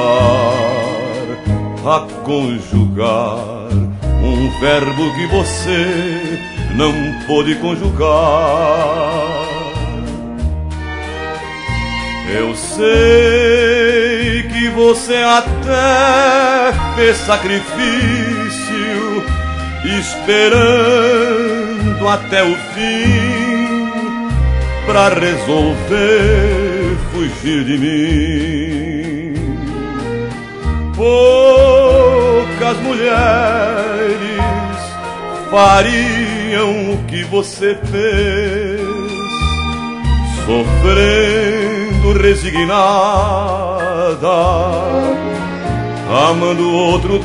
a conjugar um verbo que você não pôde conjugar. Eu sei que você até fez sacrifício, esperando até o fim pra resolver fugir de mim. Poucas mulheres fariam o que você fez, sofrendo resignada, amando outro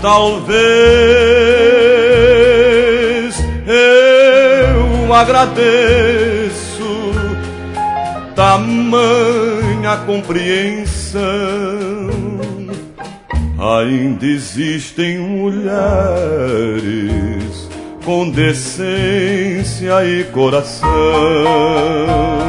talvez. Eu agradeço tamanha compreensão. Ainda existem mulheres com decência e coração.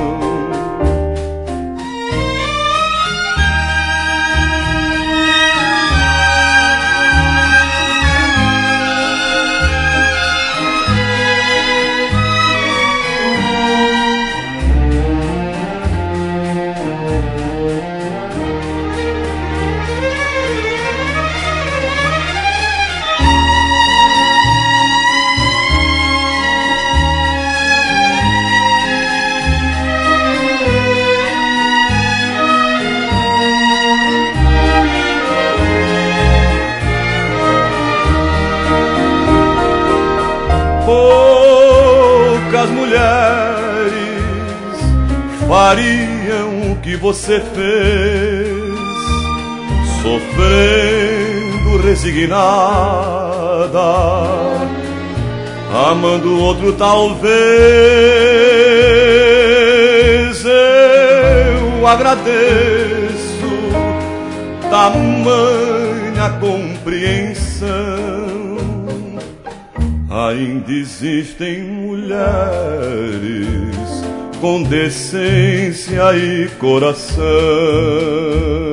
Poucas mulheres fariam o que você fez, sofrendo resignada, amando outro talvez. Eu agradeço tamanha compreensão. Ainda existem mulheres com decência e coração.